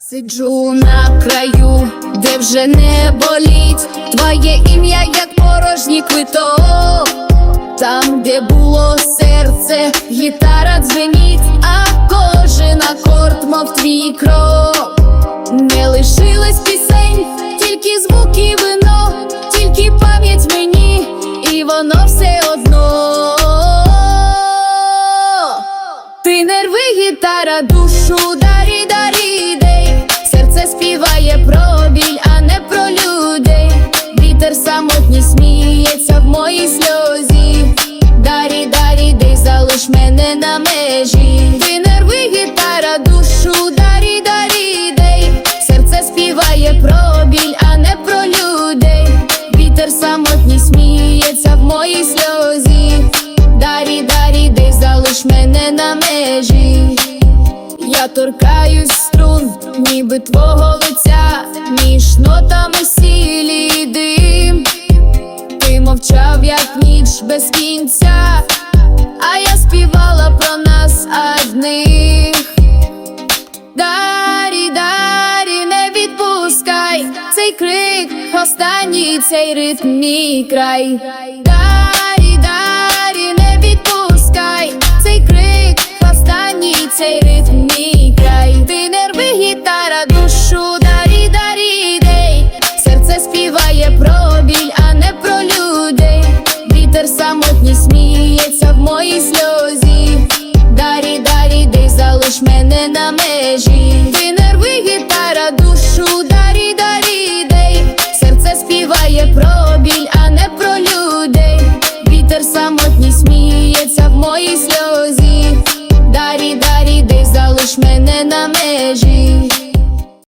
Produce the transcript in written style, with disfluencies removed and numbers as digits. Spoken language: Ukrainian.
Сиджу на краю, де вже не болить твоє ім'я, як порожній квиток. Там, де було серце, гітара дзвенить, а кожен акорд, мов твій крок. Не лишилось пісень, тільки звуки і вино, тільки пам'ять мені, і воно все одно. Ти нерви, гітара, душу дарі, дарі, дей. Серце співає про біль, а не про людей. Вітер самотній сміється в моїй сльозі. Дарі, дарі, дей, залиш мене на межі. Ти нерви, гітара, душу дарі, дарі, дей. Серце співає про біль, а не про людей. Вітер самотній сміється в моїй сльозі. Дарі, дарі, дей, залиш мене на межі. Я торкаюсь струн, ніби твого лиця, між нотами сілі дим. Ти мовчав, як ніч без кінця, а я співала про нас одних. Дарі, дарі, не відпускай цей крик, останній цей ритм, мій край. Дарі, дарі, не відпускай цей крик, останній цей ритм, мій край. Ти нерви, гітара, душу дарі, дарі, дей. Серце співає про біль, а не про людей. Вітер самотній сміється в моїй сльозі. Дарі, дарі, дей, залиш мене на межі.